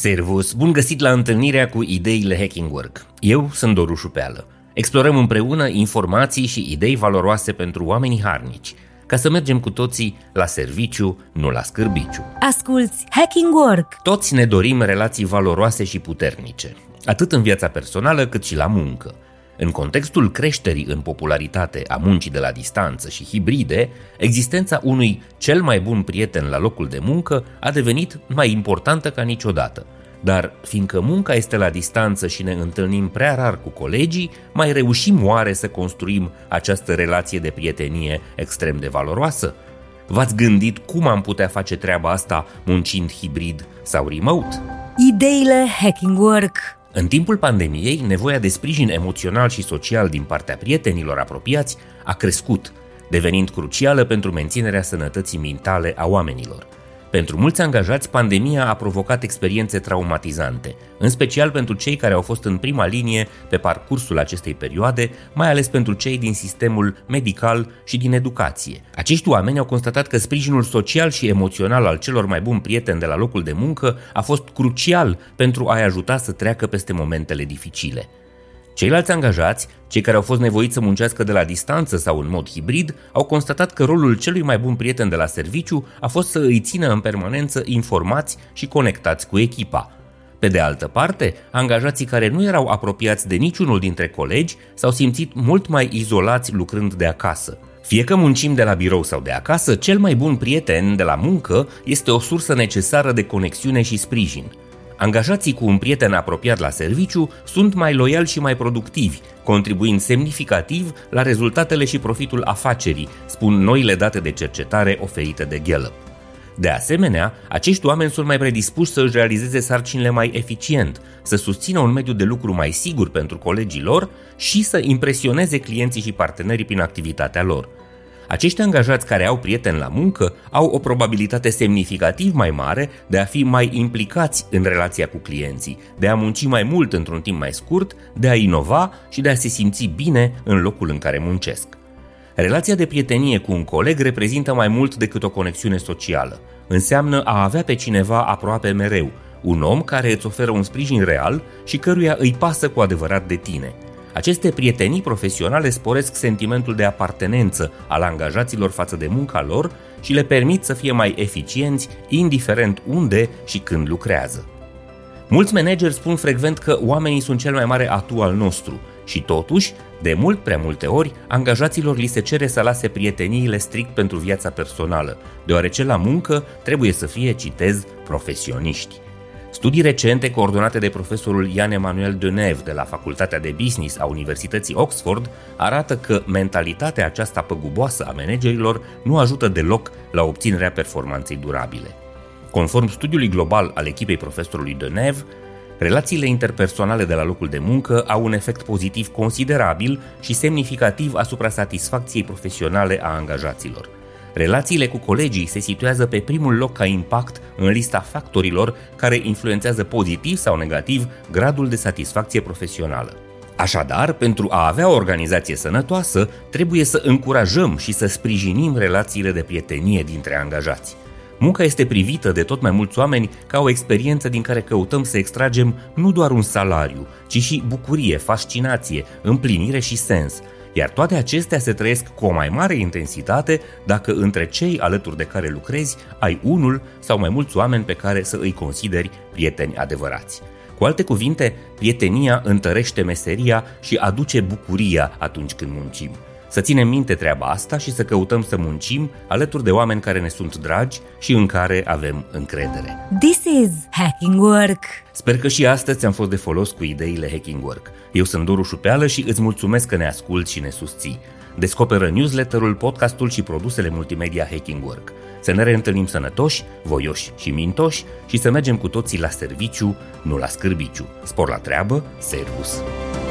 Servus! Bun găsit la întâlnirea cu ideile Hacking Work. Eu sunt Doru Șupeală. Explorăm împreună informații și idei valoroase pentru oamenii harnici, ca să mergem cu toții la serviciu, nu la scârbiciu. Asculți Hacking Work! Toți ne dorim relații valoroase și puternice, atât în viața personală cât și la muncă. În contextul creșterii în popularitate a muncii de la distanță și hibride, existența unui cel mai bun prieten la locul de muncă a devenit mai importantă ca niciodată. Dar fiindcă munca este la distanță și ne întâlnim prea rar cu colegii, mai reușim oare să construim această relație de prietenie extrem de valoroasă? V-ați gândit cum am putea face treaba asta muncind hibrid sau remote? Ideile Hacking Work. În timpul pandemiei, nevoia de sprijin emoțional și social din partea prietenilor apropiați a crescut, devenind crucială pentru menținerea sănătății mentale a oamenilor. Pentru mulți angajați, pandemia a provocat experiențe traumatizante, în special pentru cei care au fost în prima linie pe parcursul acestei perioade, mai ales pentru cei din sistemul medical și din educație. Acești oameni au constatat că sprijinul social și emoțional al celor mai buni prieteni de la locul de muncă a fost crucial pentru a-i ajuta să treacă peste momentele dificile. Ceilalți angajați, cei care au fost nevoiți să muncească de la distanță sau în mod hibrid, au constatat că rolul celui mai bun prieten de la serviciu a fost să îi țină în permanență informați și conectați cu echipa. Pe de altă parte, angajații care nu erau apropiați de niciunul dintre colegi s-au simțit mult mai izolați lucrând de acasă. Fie că muncim de la birou sau de acasă, cel mai bun prieten de la muncă este o sursă necesară de conexiune și sprijin. Angajații cu un prieten apropiat la serviciu sunt mai loiali și mai productivi, contribuind semnificativ la rezultatele și profitul afacerii, spun noile date de cercetare oferite de Gallup. De asemenea, acești oameni sunt mai predispuși să își realizeze sarcinile mai eficient, să susțină un mediu de lucru mai sigur pentru colegii lor și să impresioneze clienții și partenerii prin activitatea lor. Acești angajați care au prieteni la muncă au o probabilitate semnificativ mai mare de a fi mai implicați în relația cu clienții, de a munci mai mult într-un timp mai scurt, de a inova și de a se simți bine în locul în care muncesc. Relația de prietenie cu un coleg reprezintă mai mult decât o conexiune socială. Înseamnă a avea pe cineva aproape mereu, un om care îți oferă un sprijin real și căruia îi pasă cu adevărat de tine. Aceste prietenii profesionale sporesc sentimentul de apartenență al angajaților față de munca lor și le permit să fie mai eficienți, indiferent unde și când lucrează. Mulți manageri spun frecvent că oamenii sunt cel mai mare atu al nostru și totuși, de mult prea multe ori, angajaților li se cere să lase prieteniile strict pentru viața personală, deoarece la muncă trebuie să fie, citez, profesioniști. Studii recente coordonate de profesorul Yann-Emmanuel Deneuve de la Facultatea de Business a Universității Oxford arată că mentalitatea aceasta păguboasă a managerilor nu ajută deloc la obținerea performanței durabile. Conform studiului global al echipei profesorului Deneuve, relațiile interpersonale de la locul de muncă au un efect pozitiv considerabil și semnificativ asupra satisfacției profesionale a angajaților. Relațiile cu colegii se situează pe primul loc ca impact în lista factorilor care influențează pozitiv sau negativ gradul de satisfacție profesională. Așadar, pentru a avea o organizație sănătoasă, trebuie să încurajăm și să sprijinim relațiile de prietenie dintre angajați. Munca este privită de tot mai mulți oameni ca o experiență din care căutăm să extragem nu doar un salariu, ci și bucurie, fascinație, împlinire și sens. Iar toate acestea se trăiesc cu o mai mare intensitate dacă între cei alături de care lucrezi ai unul sau mai mulți oameni pe care să îi consideri prieteni adevărați. Cu alte cuvinte, prietenia întărește meseria și aduce bucuria atunci când muncim. Să ținem minte treaba asta și să căutăm să muncim alături de oameni care ne sunt dragi și în care avem încredere. This is Hacking Work! Sper că și astăzi ți-am fost de folos cu ideile Hacking Work. Eu sunt Doru Șupeală și îți mulțumesc că ne asculți și ne susții. Descoperă newsletterul, podcastul și produsele multimedia Hacking Work. Să ne reîntâlnim sănătoși, voioși și mintoși și să mergem cu toții la serviciu, nu la scârbiciu. Spor la treabă, servus!